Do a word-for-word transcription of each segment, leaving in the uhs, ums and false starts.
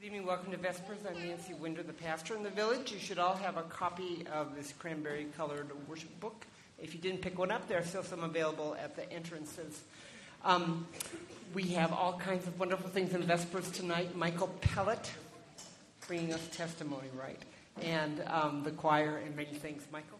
Good evening, welcome to Vespers. I'm Nancy Winder, the pastor in the village. You should all have a copy of this cranberry-colored worship book. If you didn't pick one up, there are still some available at the entrances. Um, we have all kinds of wonderful things in Vespers tonight. Michael Pellet bringing us testimony, right? And um, the choir and many things. Michael?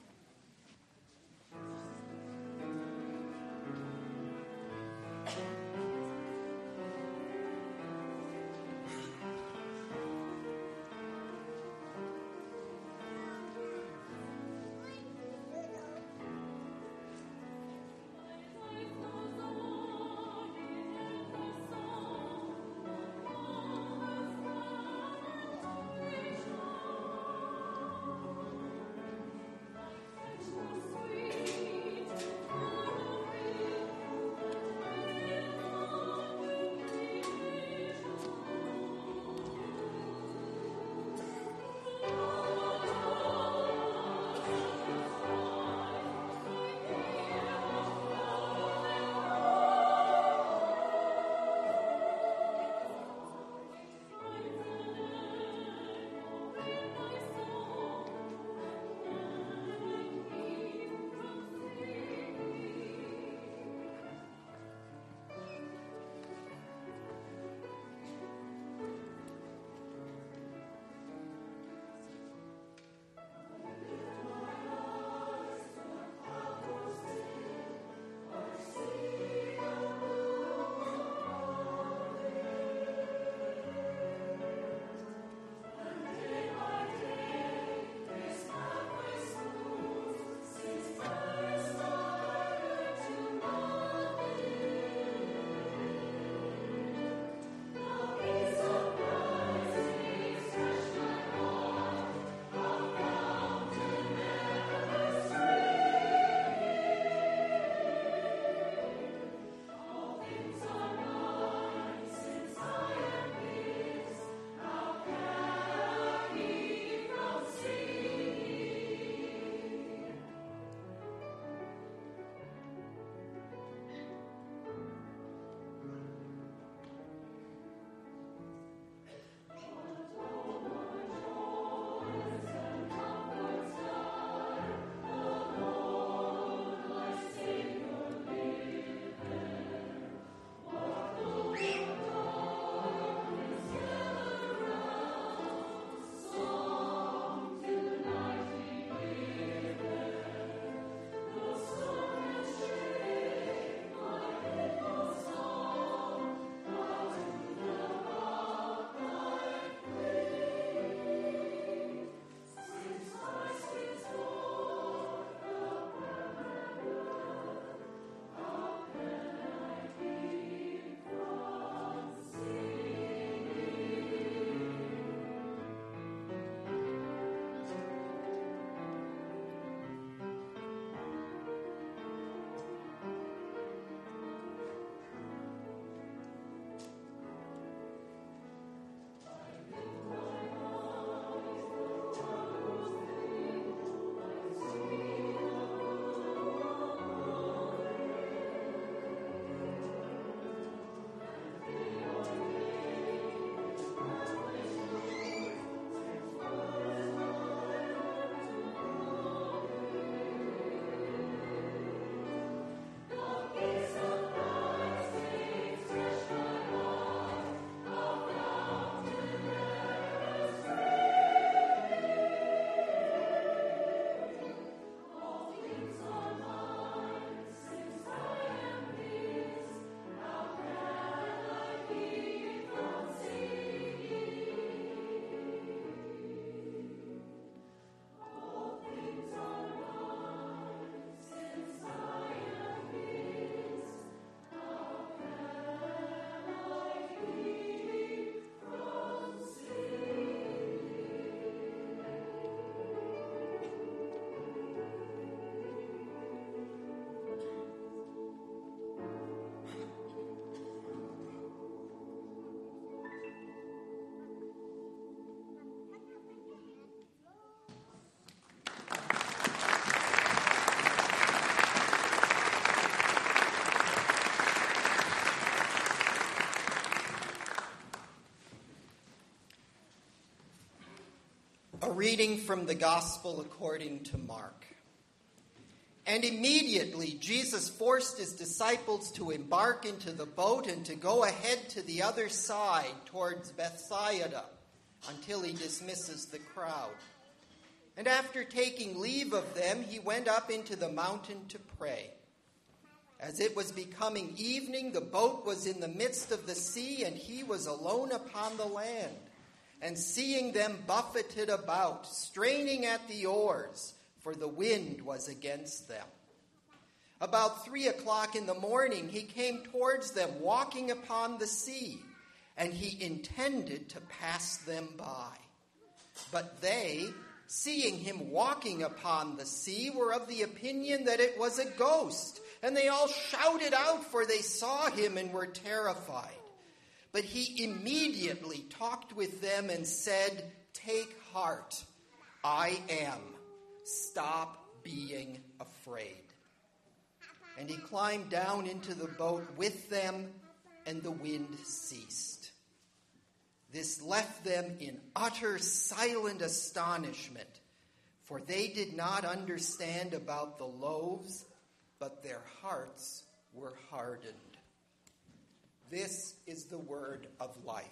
A reading from the Gospel according to Mark. And immediately Jesus forced his disciples to embark into the boat and to go ahead to the other side towards Bethsaida until he dismisses the crowd. And after taking leave of them, he went up into the mountain to pray. As it was becoming evening, the boat was in the midst of the sea, and he was alone upon the land. And seeing them buffeted about, straining at the oars, for the wind was against them. About three o'clock in the morning, he came towards them, walking upon the sea, and he intended to pass them by. But they, seeing him walking upon the sea, were of the opinion that it was a ghost, and they all shouted out, for they saw him and were terrified. But he immediately talked with them and said, "Take heart, I am. Stop being afraid." And he climbed down into the boat with them, and the wind ceased. This left them in utter silent astonishment, for they did not understand about the loaves, but their hearts were hardened. This is the word of life.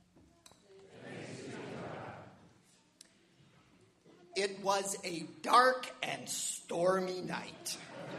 It was a dark and stormy night.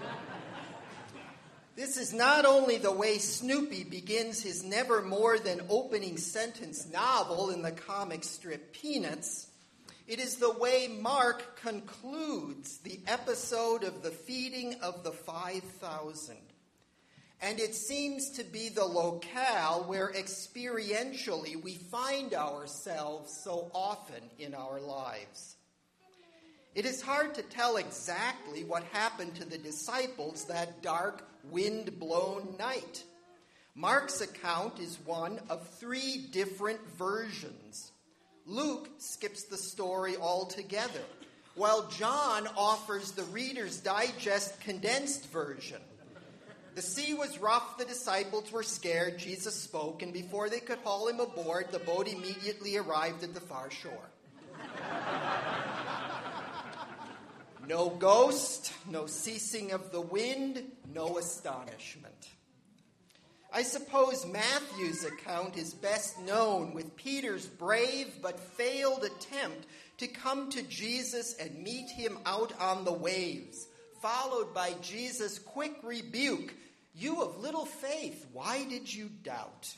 This is not only the way Snoopy begins his never more than opening sentence novel in the comic strip Peanuts, it is the way Mark concludes the episode of the feeding of the five thousand. And it seems to be the locale where experientially we find ourselves so often in our lives. It is hard to tell exactly what happened to the disciples that dark, wind-blown night. Mark's account is one of three different versions. Luke skips the story altogether, while John offers the Reader's Digest condensed version. The sea was rough, the disciples were scared, Jesus spoke, and before they could haul him aboard, the boat immediately arrived at the far shore. No ghost, no ceasing of the wind, no astonishment. I suppose Matthew's account is best known with Peter's brave but failed attempt to come to Jesus and meet him out on the waves, followed by Jesus' quick rebuke, "You of little faith, why did you doubt?"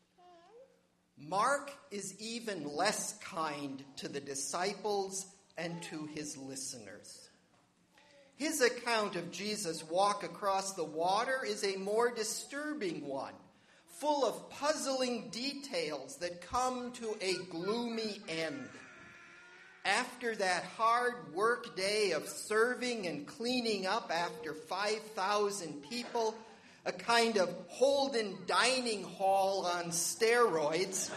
Mark is even less kind to the disciples and to his listeners. His account of Jesus' walk across the water is a more disturbing one, full of puzzling details that come to a gloomy end. After that hard work day of serving and cleaning up after five thousand people, a kind of Holden dining hall on steroids,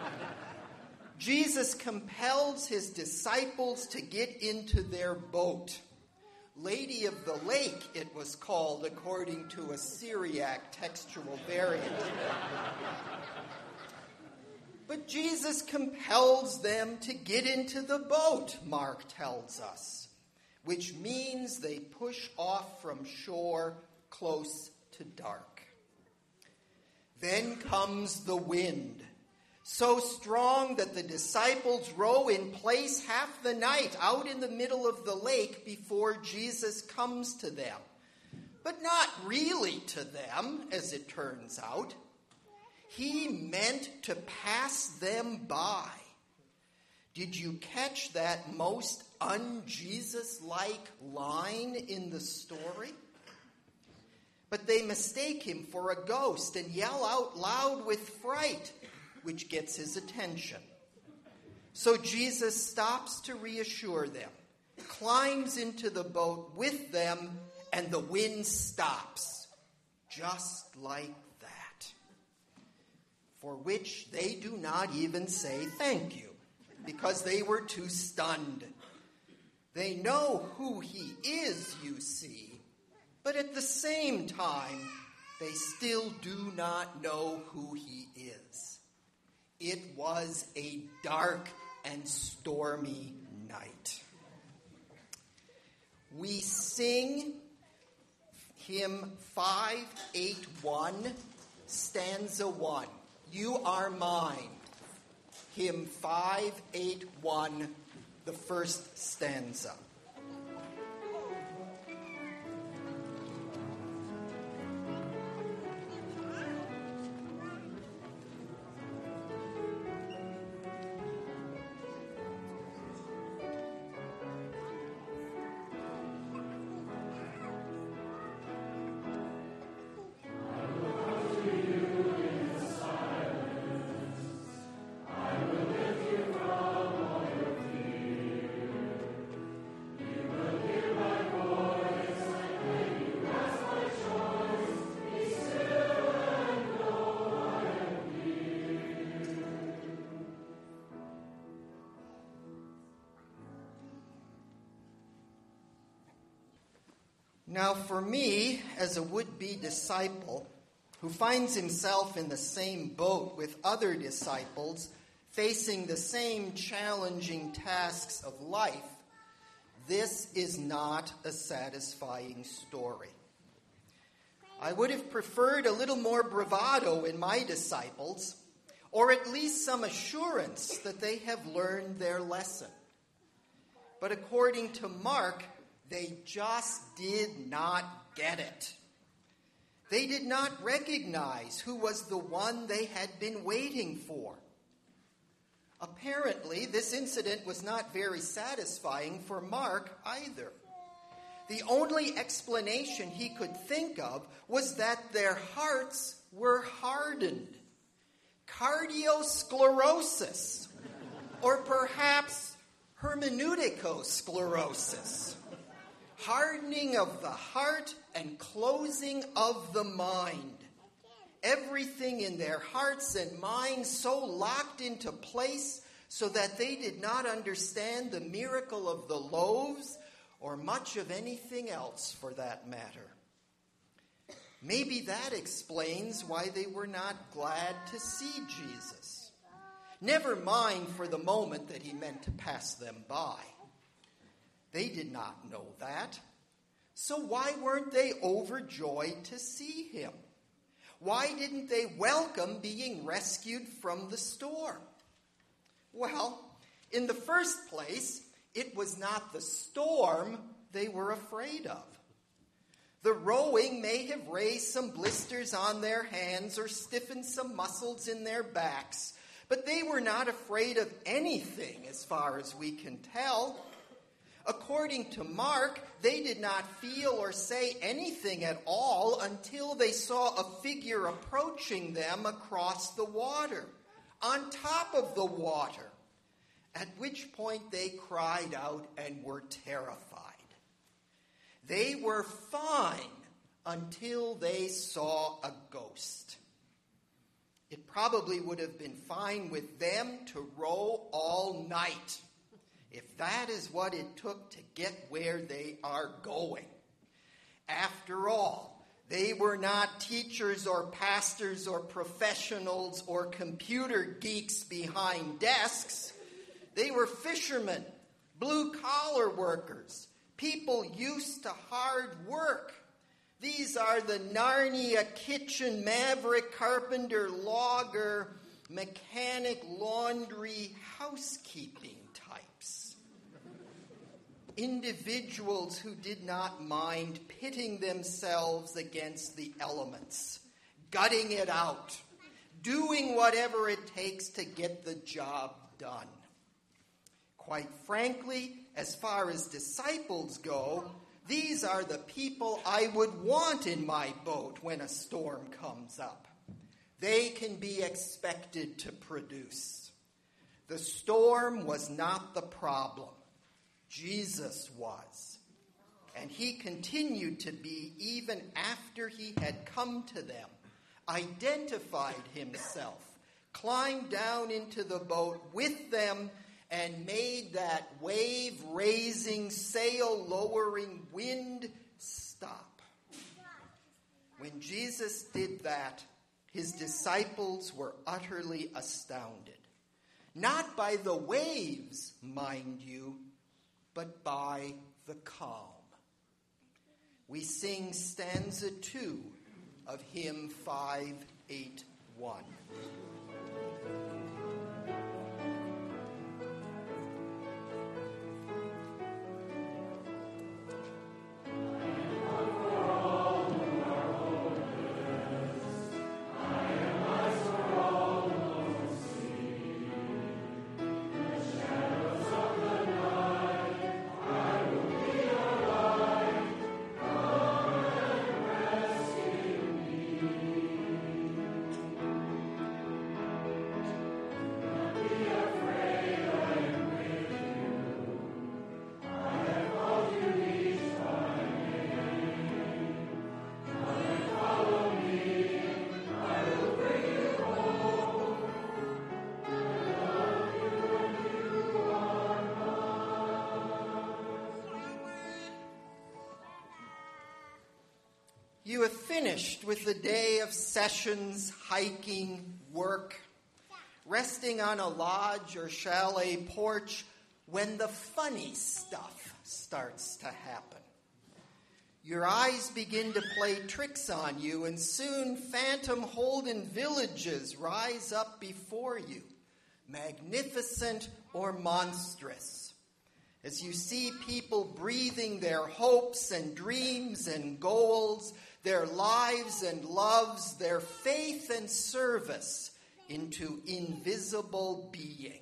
Jesus compels his disciples to get into their boat. Lady of the Lake, it was called, according to a Syriac textual variant. But Jesus compels them to get into the boat, Mark tells us, which means they push off from shore close to dark. Then comes the wind, so strong that the disciples row in place half the night out in the middle of the lake before Jesus comes to them. But not really to them, as it turns out. He meant to pass them by. Did you catch that most un-Jesus-like line in the story? But they mistake him for a ghost and yell out loud with fright, which gets his attention. So Jesus stops to reassure them, climbs into the boat with them, and the wind stops, just like that. For which they do not even say thank you, because they were too stunned. They know who he is, you see, but at the same time, they still do not know who he is. It was a dark and stormy night. night. We sing hymn five eighty-one, stanza one. You are mine. Hymn five eighty-one, the first stanza. Now, for me, as a would-be disciple who finds himself in the same boat with other disciples facing the same challenging tasks of life, this is not a satisfying story. I would have preferred a little more bravado in my disciples, or at least some assurance that they have learned their lesson. But according to Mark, they just did not get it. They did not recognize who was the one they had been waiting for. Apparently, this incident was not very satisfying for Mark either. The only explanation he could think of was that their hearts were hardened. Cardiosclerosis, or perhaps hermeneutico-sclerosis. Hardening of the heart and closing of the mind. Everything in their hearts and minds so locked into place so that they did not understand the miracle of the loaves or much of anything else for that matter. Maybe that explains why they were not glad to see Jesus. Never mind for the moment that he meant to pass them by. They did not know that. So why weren't they overjoyed to see him? Why didn't they welcome being rescued from the storm? Well, in the first place, it was not the storm they were afraid of. The rowing may have raised some blisters on their hands or stiffened some muscles in their backs, but they were not afraid of anything as far as we can tell. According to Mark, they did not feel or say anything at all until they saw a figure approaching them across the water, on top of the water, at which point they cried out and were terrified. They were fine until they saw a ghost. It probably would have been fine with them to row all night, if that is what it took to get where they are going. After all, they were not teachers or pastors or professionals or computer geeks behind desks. They were fishermen, blue-collar workers, people used to hard work. These are the Narnia kitchen maverick, carpenter, logger, mechanic, laundry, housekeeping types. Individuals who did not mind pitting themselves against the elements, gutting it out, doing whatever it takes to get the job done. Quite frankly, as far as disciples go, these are the people I would want in my boat when a storm comes up. They can be expected to produce. The storm was not the problem. Jesus was. And he continued to be even after he had come to them, identified himself, climbed down into the boat with them, and made that wave-raising, sail-lowering wind stop. When Jesus did that, his disciples were utterly astounded. Not by the waves, mind you, but by the calm. We sing stanza two of hymn five eighty-one. You have finished with the day of sessions, hiking, work, resting on a lodge or chalet porch when the funny stuff starts to happen. Your eyes begin to play tricks on you, and soon phantom Holden villages rise up before you, magnificent or monstrous. As you see people breathing their hopes and dreams and goals, their lives and loves, their faith and service into invisible being.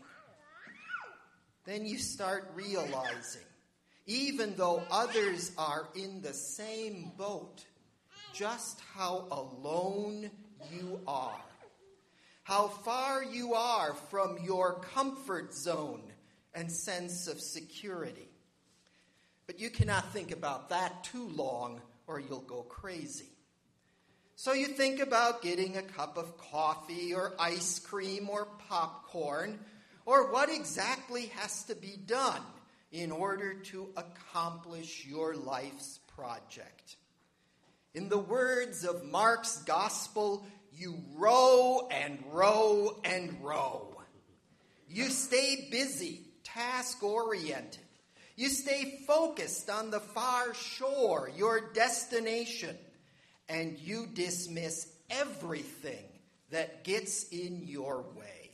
Then you start realizing, even though others are in the same boat, just how alone you are. How far you are from your comfort zone and sense of security. But you cannot think about that too long, or you'll go crazy. So you think about getting a cup of coffee or ice cream or popcorn, or what exactly has to be done in order to accomplish your life's project. In the words of Mark's gospel, you row and row and row. You stay busy, task-oriented. You stay focused on the far shore, your destination, and you dismiss everything that gets in your way.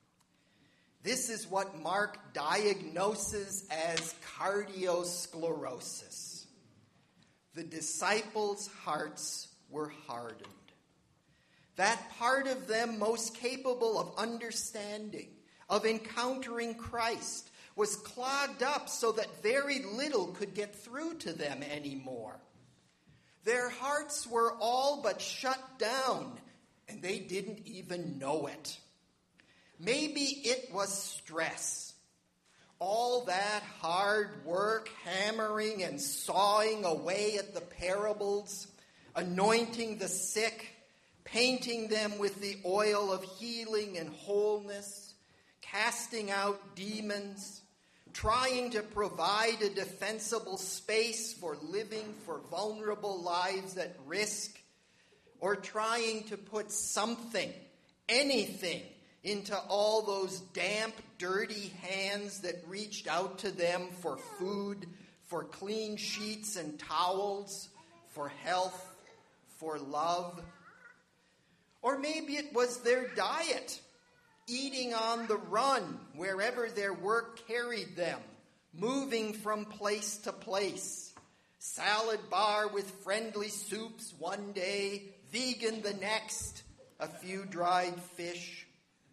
This is what Mark diagnoses as cardiosclerosis. The disciples' hearts were hardened. That part of them most capable of understanding, of encountering Christ, was clogged up so that very little could get through to them anymore. Their hearts were all but shut down, and they didn't even know it. Maybe it was stress. All that hard work, hammering and sawing away at the parables, anointing the sick, painting them with the oil of healing and wholeness, casting out demons, trying to provide a defensible space for living for vulnerable lives at risk, or trying to put something, anything, into all those damp, dirty hands that reached out to them for food, for clean sheets and towels, for health, for love. Or maybe it was their diet, eating on the run wherever their work carried them, moving from place to place. Salad bar with friendly soups one day, vegan the next, a few dried fish.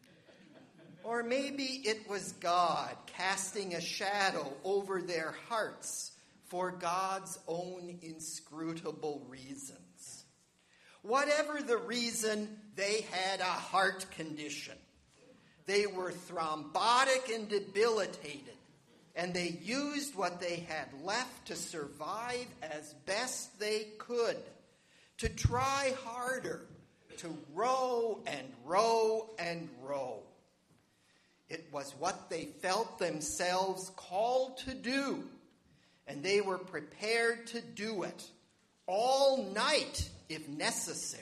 Or maybe it was God casting a shadow over their hearts for God's own inscrutable reasons. Whatever the reason, they had a heart condition. They were thrombotic and debilitated, and they used what they had left to survive as best they could, to try harder, to row and row and row. It was what they felt themselves called to do, and they were prepared to do it all night if necessary.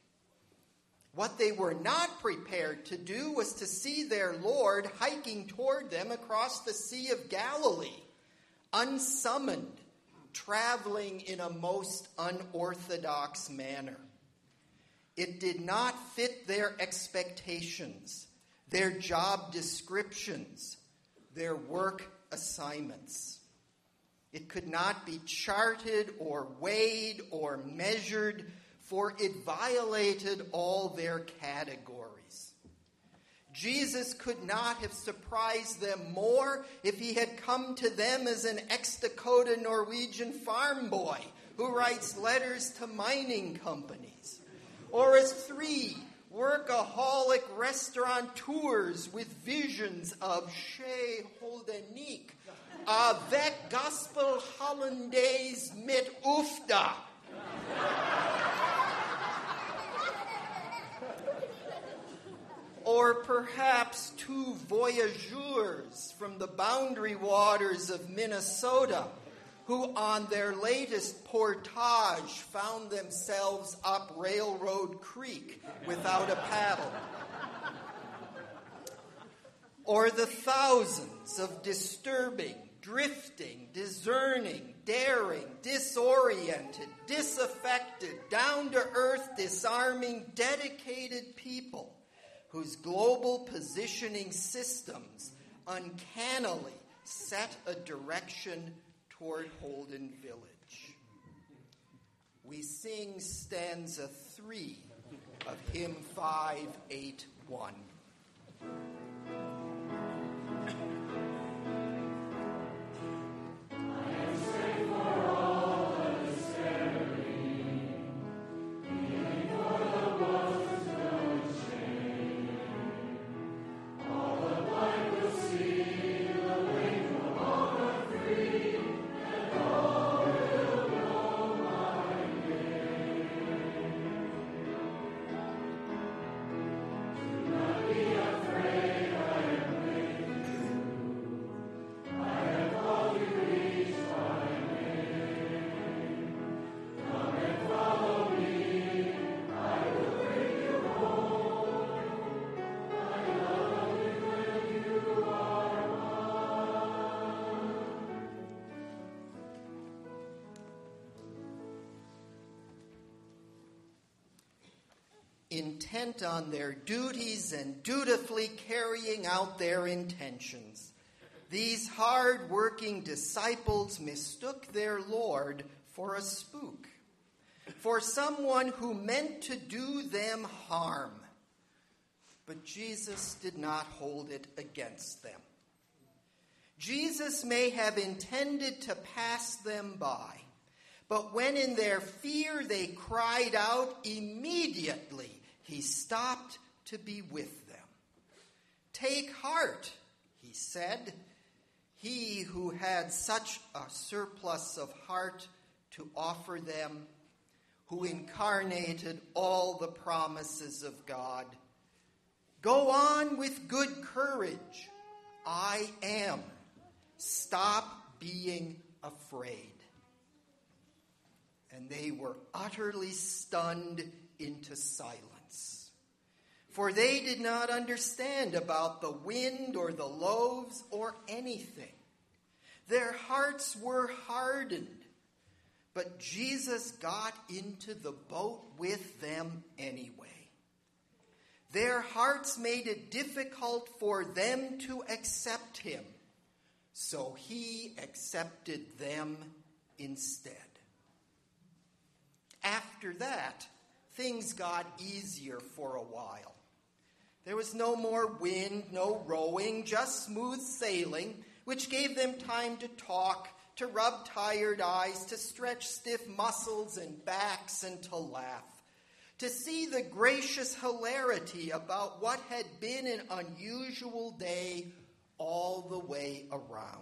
What they were not prepared to do was to see their Lord hiking toward them across the Sea of Galilee, unsummoned, traveling in a most unorthodox manner. It did not fit their expectations, their job descriptions, their work assignments. It could not be charted or weighed or measured, for it violated all their categories. Jesus could not have surprised them more if he had come to them as an ex-Dakota Norwegian farm boy who writes letters to mining companies, or as three workaholic restaurateurs with visions of chez Holdenique, avec gospel hollandaise mit ufta. Or perhaps two voyageurs from the boundary waters of Minnesota who on their latest portage found themselves up Railroad Creek without a paddle. Or the thousands of disturbing, drifting, discerning, daring, disoriented, disaffected, down-to-earth, disarming, dedicated people whose global positioning systems uncannily set a direction toward Holden Village. We sing stanza three of hymn five eighty-one. Intent on their duties and dutifully carrying out their intentions, these hard-working disciples mistook their Lord for a spook, for someone who meant to do them harm. But Jesus did not hold it against them. Jesus may have intended to pass them by, but when in their fear they cried out, immediately he stopped to be with them. Take heart, he said. He who had such a surplus of heart to offer them, who incarnated all the promises of God. Go on with good courage. I am. Stop being afraid. And they were utterly stunned into silence. For they did not understand about the wind or the loaves or anything. Their hearts were hardened. But Jesus got into the boat with them anyway. Their hearts made it difficult for them to accept him. So he accepted them instead. After that, things got easier for a while. There was no more wind, no rowing, just smooth sailing, which gave them time to talk, to rub tired eyes, to stretch stiff muscles and backs, and to laugh, to see the gracious hilarity about what had been an unusual day all the way around.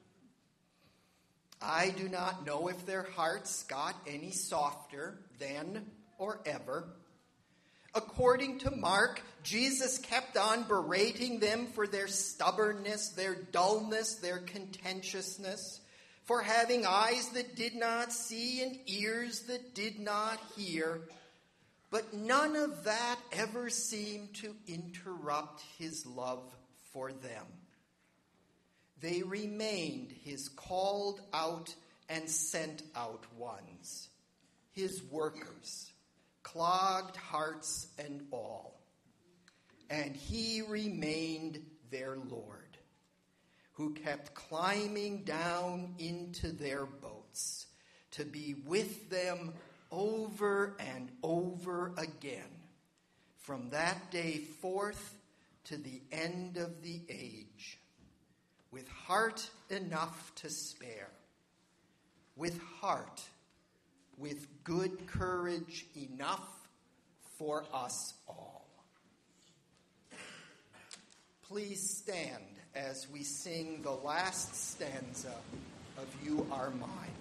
I do not know if their hearts got any softer then or ever. According to Mark, Jesus kept on berating them for their stubbornness, their dullness, their contentiousness, for having eyes that did not see and ears that did not hear. But none of that ever seemed to interrupt his love for them. they remained his called out and sent out ones, his workers, clogged hearts and all. And he remained their Lord, who kept climbing down into their boats to be with them over and over again, from that day forth to the end of the age, with heart enough to spare, with heart, with good courage enough for us all. Please stand as we sing the last stanza of You Are Mine.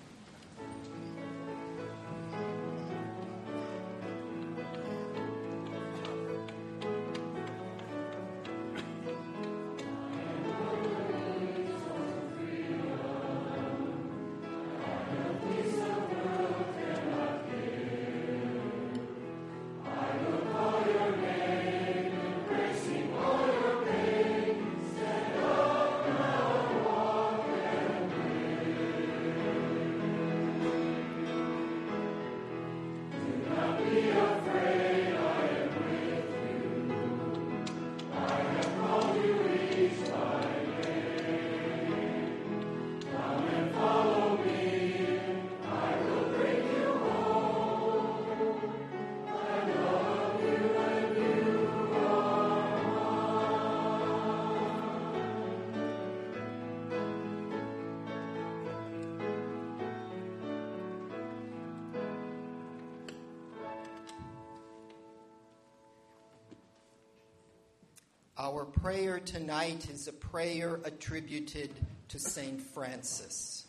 Our prayer tonight is a prayer attributed to Saint Francis.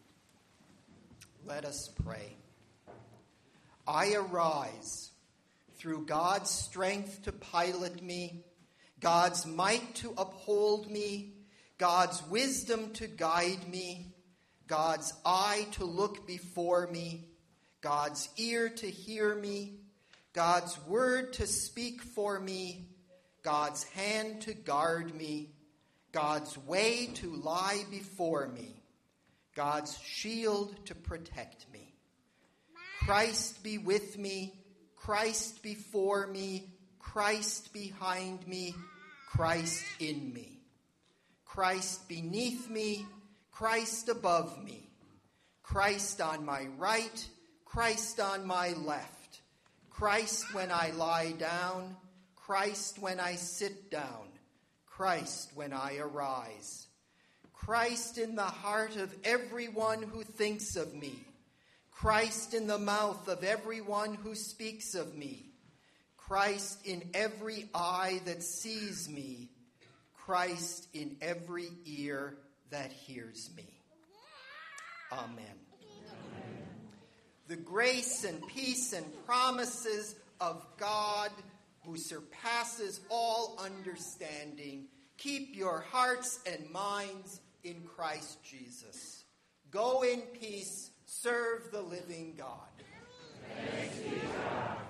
Let us pray. I arise through God's strength to pilot me, God's might to uphold me, God's wisdom to guide me, God's eye to look before me, God's ear to hear me, God's word to speak for me, God's hand to guard me, God's way to lie before me, God's shield to protect me. Christ be with me, Christ before me, Christ behind me, Christ in me. Christ beneath me, Christ above me. Christ on my right, Christ on my left. Christ when I lie down, Christ when I sit down, Christ when I arise. Christ in the heart of everyone who thinks of me. Christ in the mouth of everyone who speaks of me. Christ in every eye that sees me. Christ in every ear that hears me. Amen. Amen. The grace and peace and promises of God, who surpasses all understanding, keep your hearts and minds in Christ Jesus. Go in peace, serve the living God. Thanks be God.